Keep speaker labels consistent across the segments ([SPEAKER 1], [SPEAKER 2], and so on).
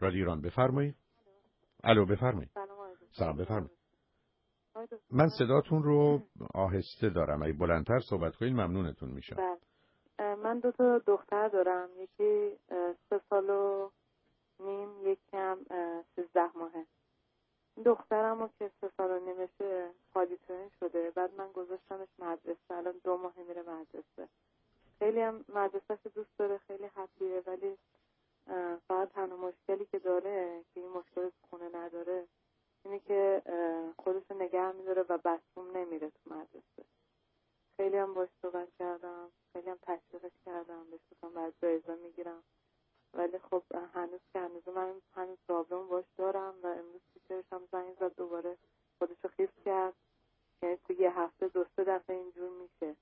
[SPEAKER 1] رادیو ایران بفرمایید. الو بفرمایید. سلام بفرمایید. من صداتون رو آهسته دارم. اگه بلندتر صحبت کنید ممنونتون میشم.
[SPEAKER 2] بله. من 2 تا دختر دارم. یکی 3 سال و نیم، یکی هم 13 ماهه. دخترم رو که 3 سال و نیمشه پالیترین شده. بعد من گذاشتمش مدرسه. الان 2 ماه میره مدرسه. خیلی هم مدرسه‌ش دوست داره، خیلی هپیه، ولی فقط تنها مشکلی که داره که این مشکل خونه نداره اینه که خودش رو نگه می‌داره و بستون نمیره تو مدرسه. خیلی هم باش صحبت کردم، خیلی هم تشویقش کردم، بهش گفتم باید جایزه میگیرم، ولی خب هنوز من هنوز پرابلم باش دارم و امروز تیچرش هم زنگ زد دوباره خودش رو خیس کرد، یعنی تو یه هفته 2-3 دفعه اینجور میشه.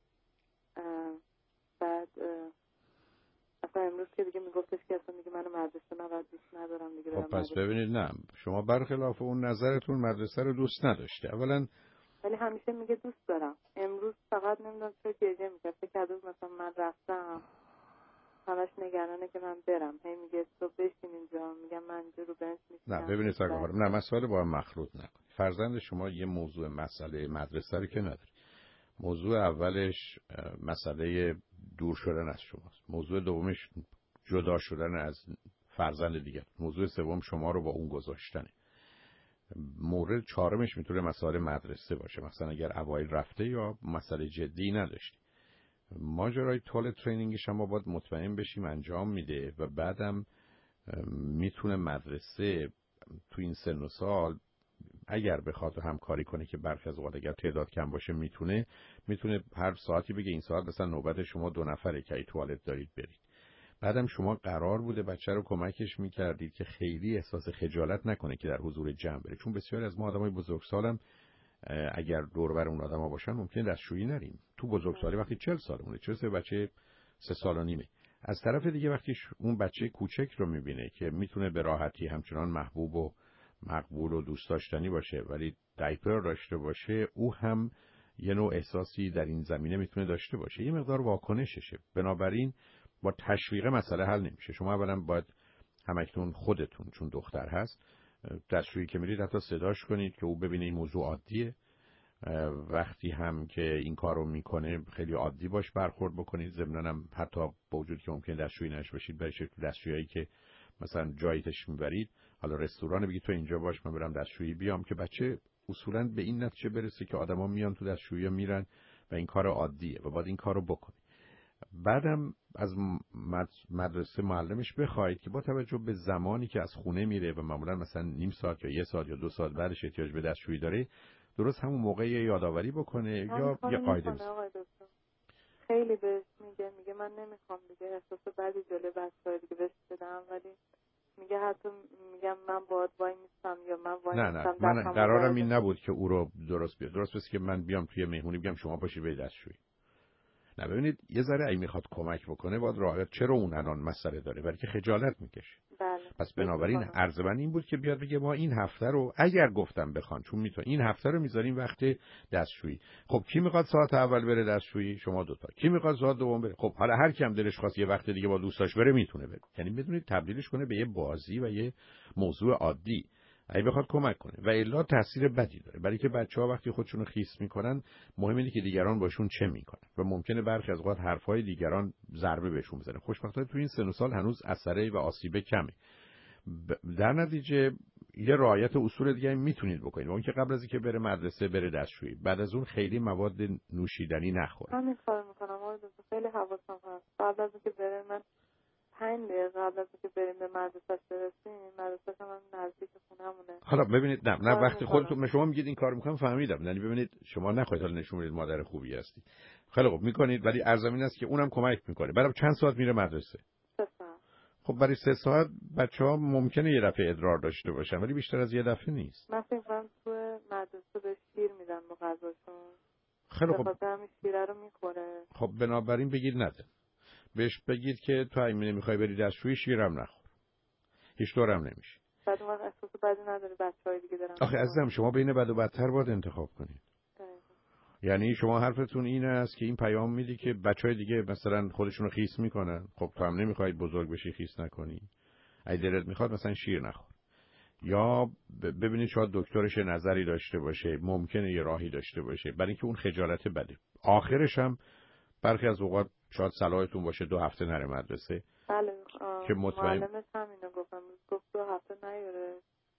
[SPEAKER 2] بعد اصلا امروز که دیگه میگفتش که اصلا دیگه منو مدرسه نباید دوست ندارم دیگه.
[SPEAKER 1] خب پس ببینید نه، شما برخلاف اون نظرتون مدرسه رو دوست نداشته اولا،
[SPEAKER 2] ولی همیشه میگه دوست دارم. امروز فقط نمیدونم چه گریه میکنه، فکر کرده مثلا من رفتم همش نگرانه که من برم، هی میگه تو بشین اینجا، میگم من اینجا رو بنچ میشینم.
[SPEAKER 1] نه ببینید آقا نه، مسائل با هم مخلوط نکنید. فرزند شما یه موضوع مسئله مدرسه رو که نداره. موضوع اولش مسئله دور شدن از شماست. موضوع دومش جدا شدن از فرزند دیگر. موضوع سوم شما رو با اون گذاشتنه. مورد چهارمش میتونه مسائل مدرسه باشه، مثلا اگر اوایل رفته یا مسئله جدی نداشتی. ماجرای طول ترینینگش هم ما باید مطمئن بشیم انجام میده و بعدم میتونه مدرسه تو این سن و سال اگر بخواد همکاری کنه که برخی از اوقات اگر تعداد کم باشه میتونه هر ساعتی بگه این ساعت مثلا نوبت شما 2 نفره که ای توالت دارید برید. بعدم شما قرار بوده بچه رو کمکش میکردید که خیلی احساس خجالت نکنه که در حضور جمع بره، چون بسیاری از ما آدمای بزرگسالم اگر دور و بر اون آدما باشن ممکنه دستشویی نریم. تو بزرگسالی وقتی 40 سالمونه، چه بچه 3 سال و نیمه. از طرف دیگه وقتی اون بچه کوچک رو میبینه که میتونه به راحتی همچنان محبوب و مقبول و دوست داشتنی باشه ولی دایپر داشته باشه، او هم یه نوع احساسی در این زمینه میتونه داشته باشه، یه مقدار واکنششه. بنابراین با تشویق مسئله حل نمیشه. شما اولا باید همکنون خودتون چون دختر هست دستشویی که میرید حتی صداش کنید که او ببینه این موضوع عادیه. وقتی هم که این کارو میکنه خیلی عادی باش برخورد بکنید. ضمناً هم حتی با وجود که ممکنه دستشویی نشه باشید برید تو دستشویی که مثلا جایی تش میبرید، حالا رستوران، بگید تو اینجا باش من برم دستشویی بیام، که بچه اصولاً به این نتیجه برسه که آدما میان تو دستشویی میرن و این کار عادیه و باید این کارو بکنه. بعدم از مدرسه معلمش بخواید که با توجه به زمانی که از خونه میره و معمولا مثلا نیم ساعت یا 1 ساعت یا 2 ساعت بعدش احتیاج به دستشویی داره، درست همون موقع یادآوری بکنه یا یه قاعده بزنه.
[SPEAKER 2] خیلی بهش میگه من نمیخوام دیگه، احساس بدی جلوی بچه‌ها دیگه بهش بدم، ولی میگه حتی میگم من باید وای میستم یا من وای میستم.
[SPEAKER 1] من قرارم این نبود که او رو درست بیاد. درست بس که من بیام توی مهمونی بگم شما باشید به دستشویی. نه ببینید یه ذره اگه میخواد کمک بکنه باید رعایت. چرا اون الان مسئله داره؟ برای که خجالت میکشه.
[SPEAKER 2] بله.
[SPEAKER 1] پس بنابراین عرض من این بود که بیاد بگه ما این هفته رو اگر گفتم بخوان چون میتونه این هفته رو میذاریم وقت دستشویی. خب کی میخواد ساعت اول بره دستشویی؟ شما 2 تا. کی میخواد ساعت دوم بره؟ خب حالا هر کی هم دلش خواست یه وقت دیگه با دوستاش بره میتونه بره. یعنی بدونید تبدیلش کنه به یه بازی و یه موضوع عادی. اگه بخواد کمک کنه و الا تاثیر بدی داره، برای که بچه‌ها وقتی خودشون رو خیس میکنن مهم اینه که دیگران باشون چه میکنن و ممکنه برخی از اوقات حرفای دیگران ضربه بهشون بزنه. خوشبختانه تو این سن و سال هنوز اثری و آسیب کمه. در نتیجه یه رعایت اصول دیگه میتونید بکنید، اون که قبل از اینکه بره مدرسه بره دستشویی، بعد از اون خیلی مواد نوشیدنی نخوره.
[SPEAKER 2] همین کارو میکنم. خیلی حواسم هست. قبل از اینکه بره من 5 دقیقه قبل از اینکه بریم به مدرسه برسیم، مدرسه هم نزدیک خونمونه.
[SPEAKER 1] حالا ببینید نه وقتی خودتون شما میگید این کارو میکنم فهمیدم، یعنی ببینید شما نخواهید حالا نشون بدید مادر خوبی هستی. خیلی خوب میکنید، ولی ارزمین است که اونم کمک میکنه. بعد چند ساعت میره مدرسه؟
[SPEAKER 2] 3 ساعت.
[SPEAKER 1] خب برای 3 ساعت بچه‌ها ممکنه یه دفعه ادرار داشته باشن ولی بیشتر از یه دفعه نیست.
[SPEAKER 2] من فکر کنم تو مدرسه به شیر میدن با غذاشون.
[SPEAKER 1] خیلی خوب.
[SPEAKER 2] بخاطر همین شیره رو میخوره.
[SPEAKER 1] خب بنابراین بگید نده. بهش بگید که تو اگه نمیخوای بری دستشویی شیرم نخور. هیچ طورم نمیشه.
[SPEAKER 2] بعد اون احساس بدی نداره بچهای دیگه دارن.
[SPEAKER 1] آخه عزیزم شما بین بد و بدتر باید انتخاب کنید. یعنی شما حرفتون این است که این پیام میدی که بچهای دیگه مثلا خودشونو خیس میکنن، خب تو هم نمیخواید بزرگ بشی خیس نکنی. اگه دلت میخواد مثلا شیر نخور، یا ببینید شاید دکترش نظری داشته باشه، ممکنه یه راهی داشته باشه، برای اینکه اون خجالت بده. آخرش هم برخی از اوقات شاید صلاحتون باشه 2 هفته نره مدرسه.
[SPEAKER 2] بله
[SPEAKER 1] که مطمئن
[SPEAKER 2] معلمش همینو گفت 2 هفته نیاره.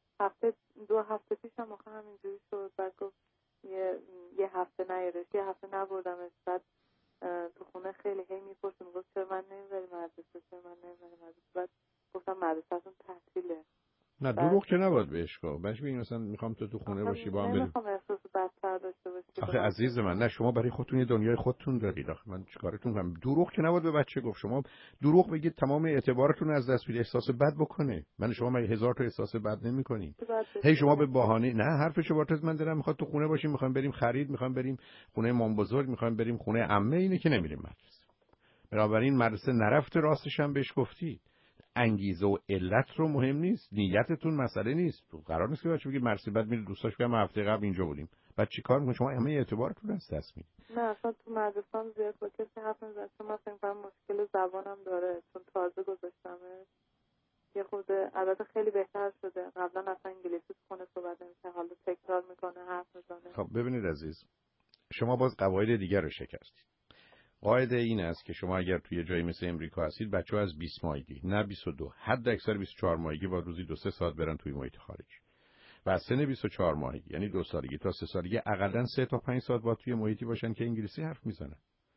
[SPEAKER 2] 2 هفته پیش هم آخه همینجوری شد، بعد گفت یه هفته نیاره، یه هفته نبردمش. بعد تو خونه خیلی هی میپرسیم گفت چرا من نمیبری مدرسه، بعد گفتم مدرسه‌تون تعطیله.
[SPEAKER 1] نه دروغ که نباید بهش گفت. بهش بگین مثلا میخوام تو خونه باشی با هم بریم.
[SPEAKER 2] نمیخوام احساس بدتر داشته باشی.
[SPEAKER 1] آخه عزیز من، نه شما برای خودتون یه دنیای خودتون دارید. آخه من چیکارتون کنم؟ دروغ که نباید به بچه گفت. شما دروغ بگید تمام اعتبارتون از دست میده، احساس بد بکنه. من شما مگه 1000 تا احساس بد نمی‌کنین؟ هی شما به بهانه نه حرفش وارد من دارم میخواد تو خونه باشیم، میخوایم بریم خرید، میخوایم بریم خونه مام بزرگ، میخوایم بریم خونه عمه، اینه که نمیریم مدرسه. بنابراین مدرسه نرفته راستش هم بهش گفتید. انگیزه و علت رو مهم نیست، نیتتون مسئله نیست. تو قرار نیست که بچه بگید مرسی بعد میره دوستاش بگم هفته قبل اینجا بودیم. بعد چیکار میکنید؟ شما همه اعتبارتون از دست میدید.
[SPEAKER 2] نه اصلا تو مدرسه هم زیاد با کسی حرف نمیزنم، چون من فکر کنم مشکل زبانم داره، چون تازه گذاشتمه. یه خود البته خیلی بهتر شده، قبلا اصلا انگلیسی تو خونه صحبت نمی‌کرد، حالا تکرار میکنه، حرف میزنه.
[SPEAKER 1] خب ببینید عزیز، شما باز قواعد دیگر رو شکستید. قاعده این است که شما اگر توی جایی مثل امریکا هستید، بچه‌ها از 20 ماهگی، نه 22، حد اکثر 24 ماهگی با روزی 2-3 ساعت برن توی محیط خارجی. و از سن 24 ماهگی یعنی 2 سالگی تا 3 سالگی حداقل 3 تا 5 ساعت با توی محیطی باشن که انگلیسی حرف میزنن.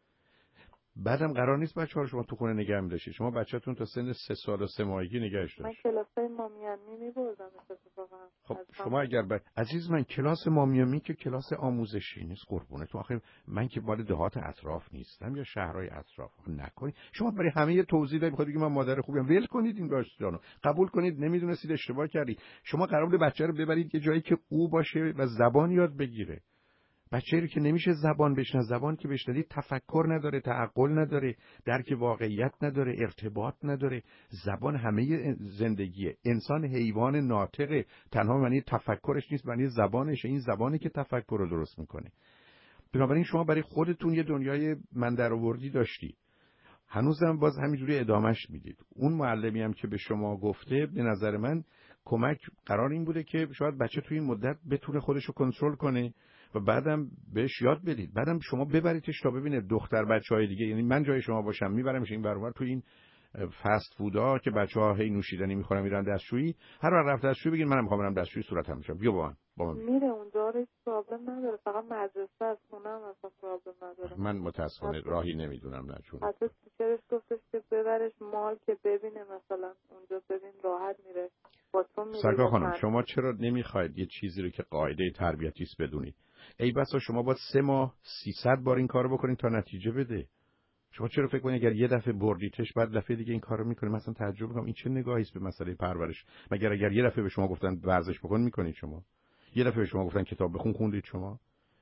[SPEAKER 1] بعدم قرار نیست بچه‌ها رو شما تو خونه نگه می‌داشتید. شما بچه‌تون تا سن 3 سال و 3 ماهگی نگهش داشتید.
[SPEAKER 2] من کلاسای مامیامی می‌بردم اتفاقا.
[SPEAKER 1] خب شما اگر عزیز من کلاس مامیامی که کلاس آموزشی نیست قربونه تو. آخه من که مال دهات اطراف نیستم یا شهرهای اطراف. نکنید شما برای همه یه توضیح دارید، می‌خواید بگید من مادر خوبیم. ول کنید این داستانو، قبول کنید نمیدونستید اشتباه کردید. شما قرار بود بچه رو ببرید یه جایی که او باشه و زبان یاد بگیره. بچه‌ای رو که نمیشه زبان بشناسه، زبان که بشنوید تفکر نداره، تعقل نداره، درک واقعیت نداره، ارتباط نداره. زبان همه زندگیه. انسان حیوان ناطقه، تنها معنی تفکرش نیست، معنی زبانشه. این زبانی که تفکر رو درست میکنه. بنابراین شما برای خودتون یه دنیای من درآوردی داشتی، هنوزم باز همینجوری ادامهش میدید. اون معلمی هم که به شما گفته به نظر من کمک قرار این بوده که شاید بچه توی این مدت بتونه خودش رو کنترل کنه و بعدم بهش یاد بدید. بعدم شما ببریدش تا ببینه دختر بچهای دیگه، یعنی من جای شما باشم میبرمش این برابر تو این فست فودا که بچه‌ها هی نوشیدنی میخورن میرن دستشویی، هر وقت رفت دستشویی بگین منم میخوام برم دستشویی صورتم بشم، بیا با من
[SPEAKER 2] میره اونجا هیچ پرابلم نداره، فقط مدرسه از خونم اصلا پرابلم نداره.
[SPEAKER 1] من متاسفانه راهی نمیدونم نه چون
[SPEAKER 2] حتی تیچرش گفتش که ببرش مال که ببینه مثلا اونجا ببین راحت میره با تو میره.
[SPEAKER 1] سرکار خانم شما چرا نمیخواید یه چیزی رو که قاعده تربیتی است بدونید؟ ای بسا شما باید 3 ماه 300 بار این کارو بکنید تا نتیجه بده. شما چرا فکر کنید اگر یه دفعه بردیتش بعد دفعه دیگه این کارو میکنه؟ مثلا تعجب میکنم این چه نگاهی است به مسئله پرورش. مگر اگر یه دفعه به شما گفتن ورزش بکن میکنید شما؟ یه دفعه به شما گفتن کتاب بخون خوندید شما؟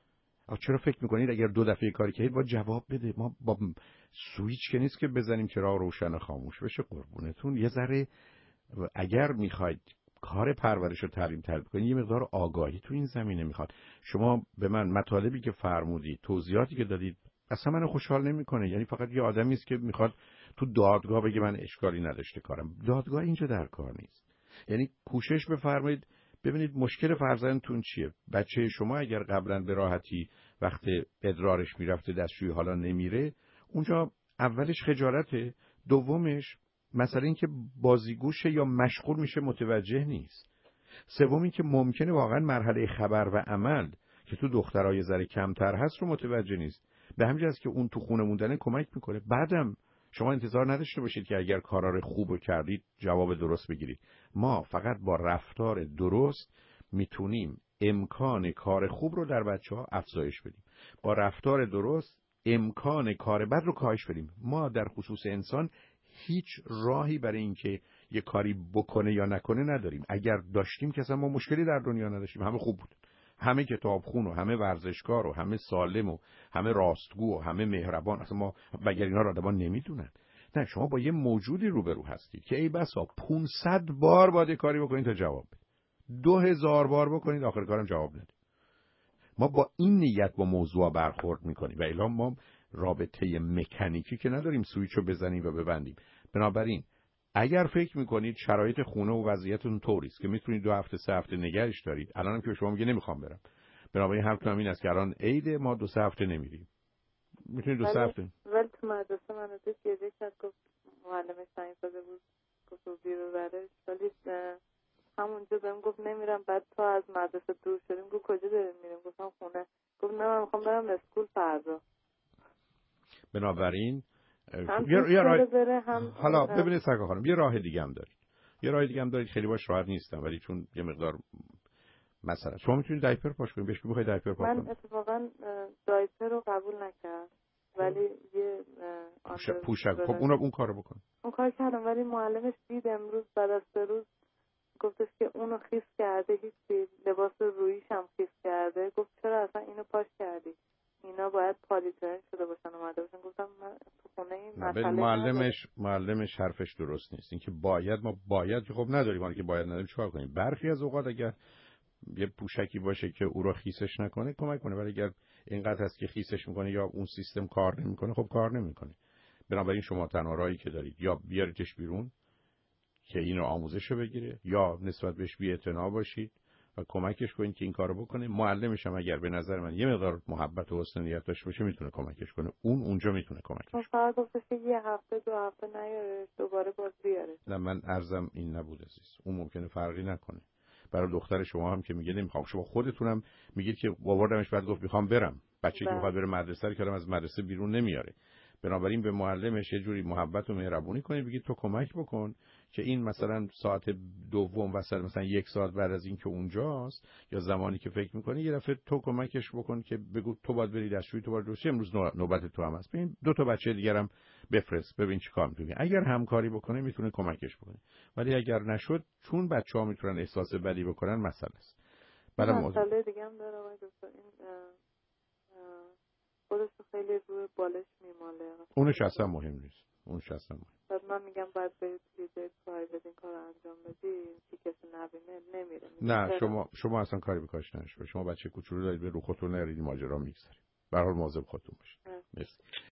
[SPEAKER 1] چرا فکر میکنید اگر 2 دفعه کاری کردید باید جواب بده؟ ما با سوئیچ که نیست که بزنیم چراغ روشن و خاموش بشه. قربونتون یه ذره اگر میخواید کار پرورش رو تربیت کنید یه مقدار آگاهی تو این زمینه میخواد. شما به من مطالبی که فرمودید، توضیحاتی که دادید اصلا منو خوشحال نمیکنه. یعنی فقط یه آدمی است که میخواد تو دادگاه بگه من اشکالی نداشته کارم. دادگاه اینجا در کار نیست. یعنی کوشش بفرمایید ببینید مشکل فرزندتون چیه. بچه شما اگر قبلا به راحتی وقت ادرارش میرفته دستشویی حالا نمیره، اونجا اولش خجالته، دومش مثلا این که بازیگوشه یا مشغول میشه متوجه نیست، سومی که ممکنه واقعا مرحله خبر و عمل که تو دخترای ذره کمتر هست رو متوجه نیست. به همین جاست که اون تو خونه موندن کمک میکنه. بعدم شما انتظار نداشته باشید که اگر کارا خوب کردید جواب درست بگیرید. ما فقط با رفتار درست میتونیم امکان کار خوب رو در بچه‌ها افزایش بدیم. با رفتار درست امکان کار بد رو کاهش بدیم. ما در خصوص انسان هیچ راهی برای اینکه یه کاری بکنه یا نکنه نداریم. اگر داشتیم که اصلا ما مشکلی در دنیا نداشتیم، همه خوب بود، همه کتابخون و همه ورزشکار و همه سالم و همه راستگو و همه مهربان. اصلا ما مگر اینا رو آدمان نمیدونن؟ نه، شما با یه موجودی روبرو هستید که ای بسا 500 بار باید کاری بکنید تا جواب بده، 2000 بار بکنید آخر کارم جواب نده. ما با این نیت با موضوع برخورد میکنیم و الا ما رابطه مکانیکی که نداریم سویچو بزنیم و ببندیم. بنابراین اگر فکر میکنید شرایط خونه و وضعیتتون طوری است که میتونید 2 هفته 3 هفته نگهش دارید، الانم که شما میگه نمیخوام برم، بنابراین حرفتون این است که الان عید ما 2 3 هفته نمیریم، میتونید 2 3 هفته.
[SPEAKER 2] ولی تو مدرسه منو دید گریه کرد، گفت معلمش زنگ زده بود گفت رو برش، ولی همونجا بهم گفت نمیرم. بعد تا از مدرسه دور شدیم گفت کجا داریم میریم؟ گفتم خونه. گفت نه من میخوام برم اسکول فردا.
[SPEAKER 1] بنابراین حالا
[SPEAKER 2] هم
[SPEAKER 1] ببینید سرکار خانم، یه راه دیگه هم دارید. یه راه دیگه هم دارید، خیلی باش راحت نیستم ولی چون یه مقدار مثلا شما میتونید دایپر پاش کنید، بهش بخواید دایپر پاش کنید.
[SPEAKER 2] من اتفاقا دایپر رو قبول نکرد ولی یه
[SPEAKER 1] پوشک، خب اون کارو بکن.
[SPEAKER 2] اون کار کردم ولی معلمش دید امروز بعد از 3 روز گفتش که اونو خیس کرده، هیچ لباس رویش هم خیس کرده. گفت چرا اصلا اینو پاش کردی؟ اینا باید پالیترین شده باشن اومده باشن. گفتم من تو خونه این مسئله
[SPEAKER 1] معلمش حرفش درست نیست. اینکه ما باید خب نداریم، ما که باید نداریم چیکار کنیم؟ برخی از اوقات اگر یه پوشکی باشه که او رو خیسش نکنه کمک کنه، ولی اگر اینقدر هست که خیسش میکنه یا اون سیستم کار نمیکنه خب کار نمیکنه. بنابراین شما تنها راهی که دارید یا بیاریدش بیرون که اینو آموزشو بگیره یا نسبت بهش بی‌اعتنا باشید و کمکش کنید که این کارو بکنه. معلمش هم اگر به نظر من یه مقدار محبت و حسن نیت داشته باشه میتونه کمکش کنه، اونجا میتونه کمکش کنه.
[SPEAKER 2] فقط گفتش که یه هفته 2 هفته نیاره دوباره باز بیاره.
[SPEAKER 1] نه من عرضم این نبود عزیز، اون ممکنه فرقی نکنه. برای دختر شما هم که میگه نمیخوام، شما خودتونم میگید که آوردمش بعد گفت میخوام برم. بچه‌ای که میخواد بره مدرسه رو کردم از مدرسه بیرون نمیاره. بنابراین به معلمش یه جوری محبت و مهربونی کنید، بگید تو کمک بکن که این مثلا ساعت دوم وسط مثلا 1 ساعت بعد از این که اونجاست یا زمانی که فکر میکنه یه دفعه تو کمکش بکن که بگو تو باید بری دستشویی، تو باید روسی، امروز نوبت تو هم هست، ببین 2 تا بچه دیگرم بفرست ببین چیکار می‌کنی. اگر همکاری بکنه میتونه کمکش بکنه، ولی اگر نشد چون بچه‌ها میتونن احساس بدی بکنن مسئله است.
[SPEAKER 2] مسئله دیگه هم داره آقای دکتر، این خودش خیلی روی بالش میماله.
[SPEAKER 1] اونش اصلا مهم نیست، اونش اصلا مهم.
[SPEAKER 2] بعد من میگم باید برید توی جای پرایوت این کارو انجام بدی که کسی نبینه، نمیره.
[SPEAKER 1] نه شما اصلا کاری به کارش نشه. شما بچه کوچولو دارید، به رو خودتون نرید، ماجرا میگذره. به هر حال مواظب خودتون باشید. مرسی.